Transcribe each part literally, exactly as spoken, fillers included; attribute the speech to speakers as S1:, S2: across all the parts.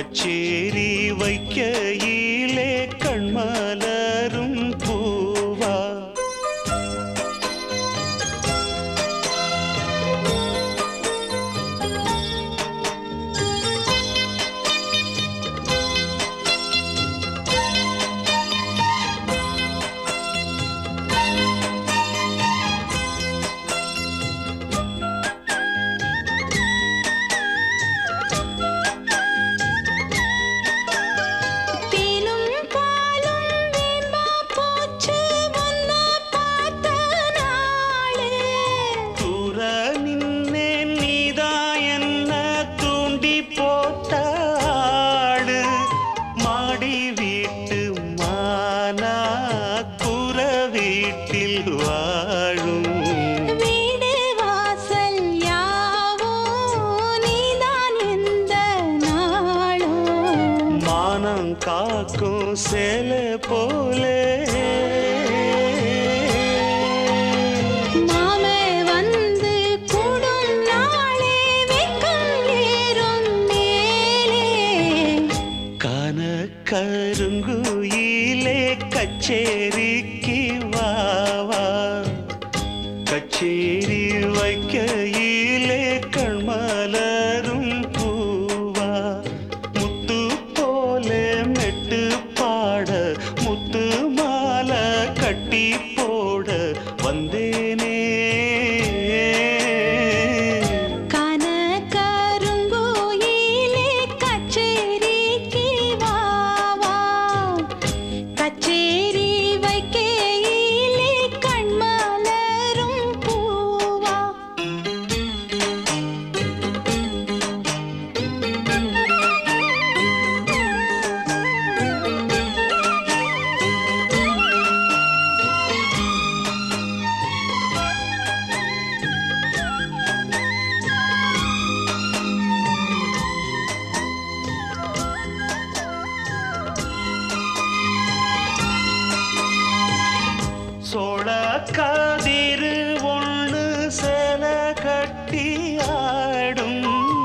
S1: கச்சேரி வைக்கையிலே கண்மலரும் பூவா வாழும்
S2: வீடு வாசல் யாவோ நீதான் எந்த நாளும்
S1: மானம் காக்கும் சேலை போலே
S2: மாமே வந்து கூடும் நாளே வெக்கம் ஏறும் மேலே
S1: கான கருங்குயிலே கச்சேரிக்கு வாவா கச்சேரி வைக்கையிலே கண்மலரும் பூவா முத்து போலே மெட்டு பாட முத்து மாலை கட்டி போட வந்தேனே
S2: கான கருங்குயிலே கச்சேரிக்கு வாவா கச்சேரி வைக்கையிலே கண்மலரும் பூவா
S1: சோழ கதிரு ஒண்ணு சேல கட்டி ஆடும்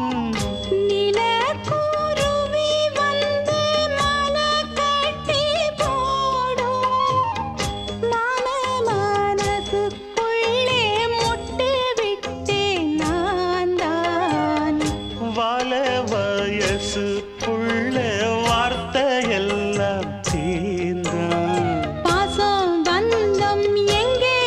S2: நிலக்குருவி வந்து மாலை கட்டி போடும் மாம மனசுக்குள்ளே முட்டு விட்டேன் நான் தான்
S1: வாழ வயசு புள்ள வார்த்தையெல்லாம் தீர்ந்தான்
S2: பாசம் பந்தம் எங்கே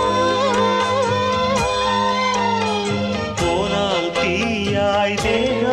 S2: போகும்
S1: போனால் தீயாய் தேக